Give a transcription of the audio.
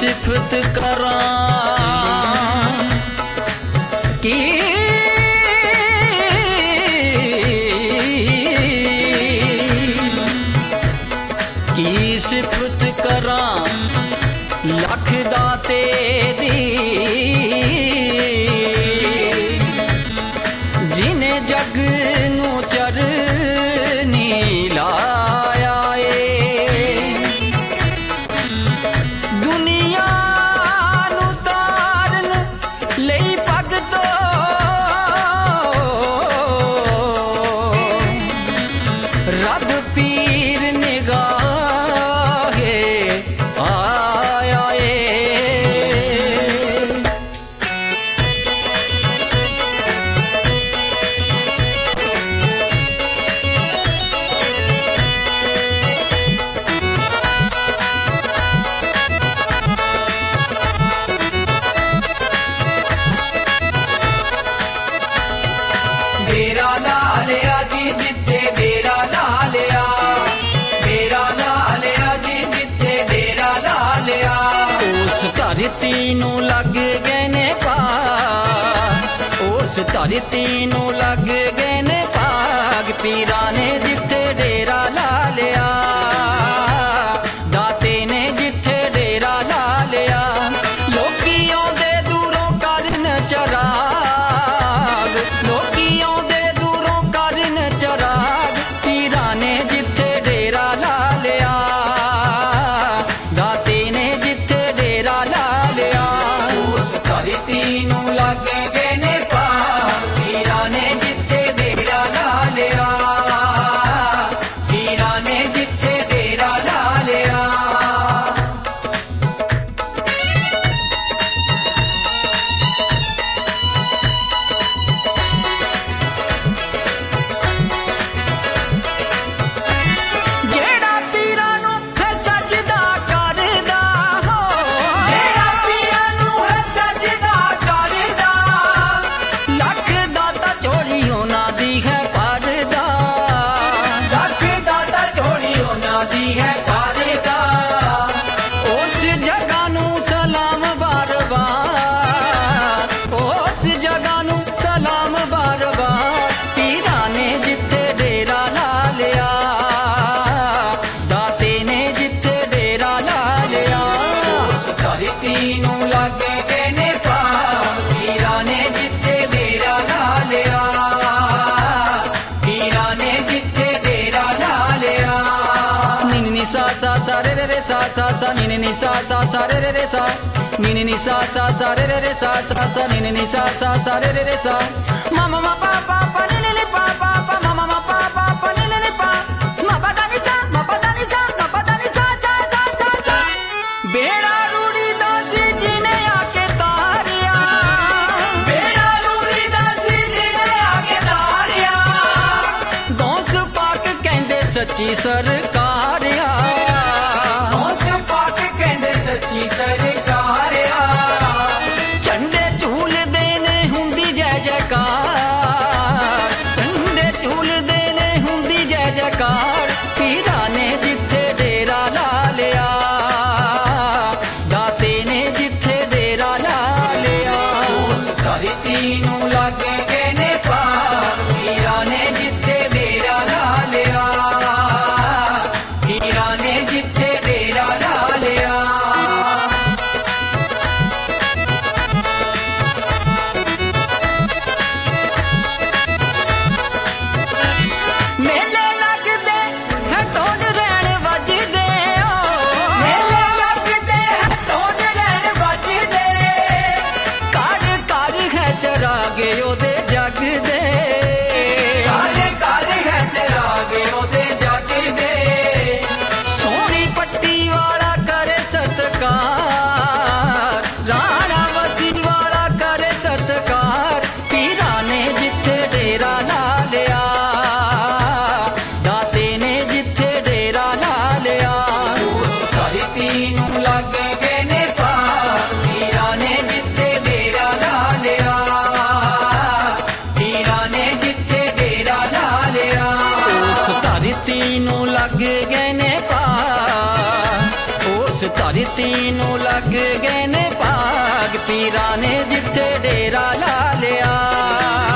सिफत करां की सिफत करां लख दाते दी जिन्हें जग नू चरनी लाया दुनिया नू तारन लई भगतो रब पीर निगाह आया डेरा ला लिया जी जिथे डेरा ला लिया डेरा ला लिया जी जिथे डेरा ला लिया उस धरती नू लग गए ने पाग उस धरती नू लग गए ने पाग पीरा ने जिथे डेरा ला लिया दाते ने जिथे डेरा ला लिया लोकी आउंदे दूरों करन चराग लोकी आउंदे दूरों करन चराग पीरा ने जिथे डेरा ला लिया दाते ने जिथे डेरा ला लिया उस धरती नू लग गए ने पाग पीरा ने जिथे डेरा ला लिया पीरा ने जिथे डेरा ला लिया जेड़ा पीरा नू है सजदा करदा हो जेड़ा पीरा नू है सजदा करदा लख दाता चोरी होना दी है परदा लख दाता चोरी होना दी है परदा उस जगह नू सलाम बार बार उस जगह नू सलाम बार बार पीरा ने जिथे डेरा ला लिया दाते ने जिथे डेरा ला लिया उस धरती नू लग गए ने पाग पीरा ने जिथे डेरा ला लिया पीरा ने जिथे डेरा ला लिया नी नी सा सा सा रे रे रे सा सा सा नी नी सा सा सा रे रे रे सा नी नी सा सा सा रे रे रे सा सा सा नी नी सा सा सा रे रे रे सा मा मा मा पा पा पा नी नी पा पा पा मा मा मा पा पा पा नी नी पा मा पा दा नी सा मा पा दा नी सा मा पा दा नी सा सा सा सा सा बेड़ा रूड़ी दासी जी ने आके तारिया बेड़ा रूड़ी दासी जी ने आके तारिया गौस पाक कहंदे सच्ची सरकार आ गौस पाक कहंदे सच्ची सरकार आ झंडे झूल देने हुंदी जय जयकार झंडे झूल देने हुंदी जय जयकार पीरा ने जिथे डेरा ला लिया दाते ने जिथे डेरा ला लिया उस धरती नू लग गए ने पाग पीरा ने जिथे डेरा ला लिया पीरा ने जिथे डेरा ला लिया ਗਏ ਨੇ ਭਾਗ ਪੀਰਾਂ ਨੇ ਜਿੱਥੇ ਡੇਰਾ ਲਾ ਲਿਆ।